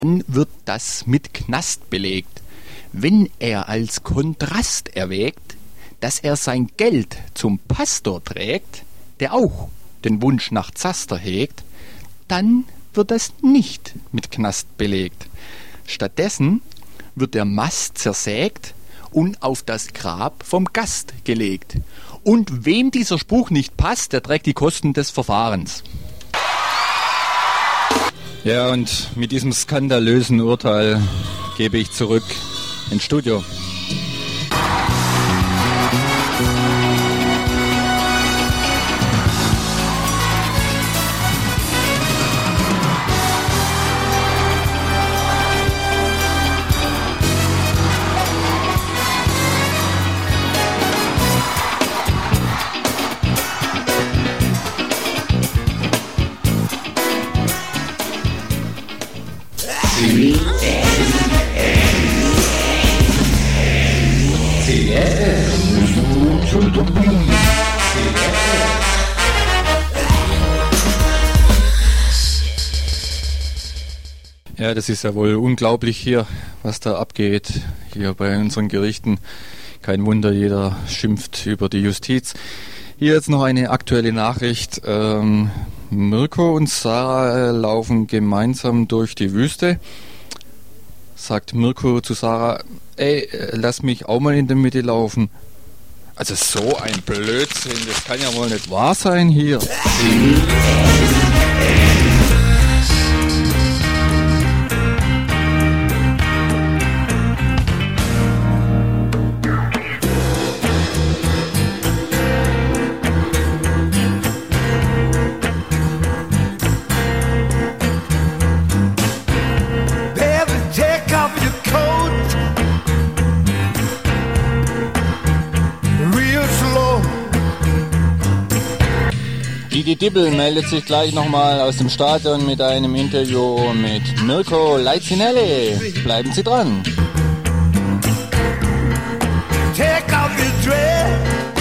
dann wird das mit Knast belegt. Wenn er als Kontrast erwägt, dass er sein Geld zum Pastor trägt, der auch den Wunsch nach Zaster hegt, dann wird das nicht mit Knast belegt. Stattdessen wird der Mast zersägt und auf das Grab vom Gast gelegt. Und wem dieser Spruch nicht passt, der trägt die Kosten des Verfahrens. Ja, und mit diesem skandalösen Urteil gebe ich zurück ins Studio. Ja, das ist ja wohl unglaublich hier, was da abgeht, hier bei unseren Gerichten. Kein Wunder, jeder schimpft über die Justiz. Hier jetzt noch eine aktuelle Nachricht. Mirko und Sarah laufen gemeinsam durch die Wüste. Sagt Mirko zu Sarah, ey, lass mich auch mal in der Mitte laufen. Also so ein Blödsinn, das kann ja wohl nicht wahr sein hier. Didi Dibbel meldet sich gleich nochmal aus dem Stadion mit einem Interview mit Mirko Leizinelli. Bleiben Sie dran. Take off your dress.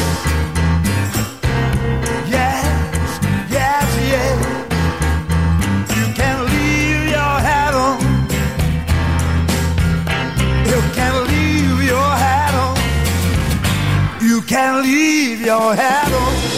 Yes, yes, yes. You can leave your hat on. You can leave your hat on. You can leave your hat on.